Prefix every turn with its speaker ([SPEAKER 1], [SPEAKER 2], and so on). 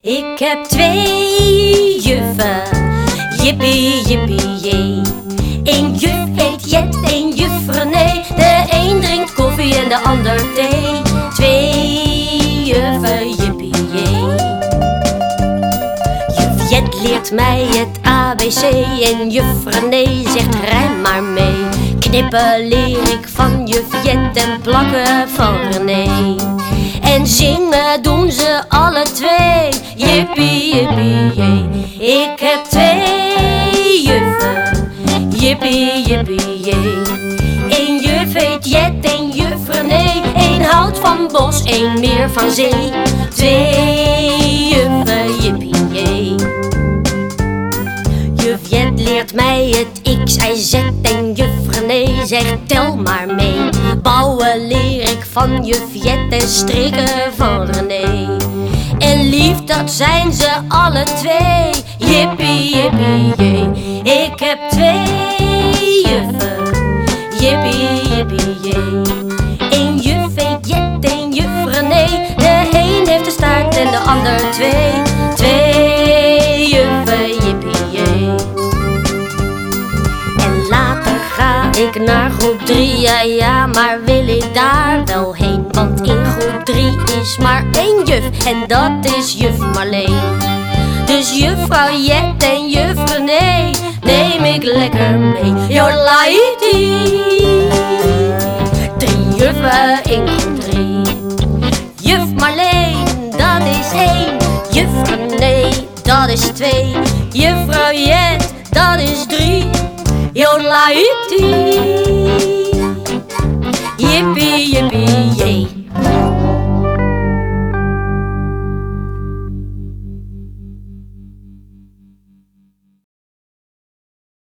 [SPEAKER 1] Ik heb twee juffen, jippie jippie jee. Eén juf heet Jet, één juf René. De een drinkt koffie en de ander thee. Twee juffen, jippie jee. Juf Jet leert mij het ABC en juf René zegt rijm maar mee. Knippen leer ik van juf Jet en plakken van René. En zingen doen ze alle twee, jippie jippie jee. Ik heb twee juffen, jippie jippie jee. Eén juf heet Jet, één juf René. Eén houdt van bos, één meer van zee. Twee juffen, jippie jee. Juf Jet leert mij het X, Y, Z en juf René zegt tel maar mee. Bouwen leer ik van juf Jet en strikken van René. En lief dat zijn ze alle twee, jippie jippie jee. Ik heb twee juffen, jippie jippie jee. Eén juf heet Jet, één juf René. De een heeft een staart en de ander twee. Twee juffen, jippie jee. En later ga ik naar groep 3, ja, maar wil ik daar wel heen? Want in groep 3 is maar één juf en dat is juf Marleen. Dus juffrouw Jet en juf René neem ik lekker mee. Jodelaïti. 3 juffen in groep 3. Juf Marleen, dat is 1. Juf René, dat is 2. Juffrouw Jet, dat is 3. Jodelaïti.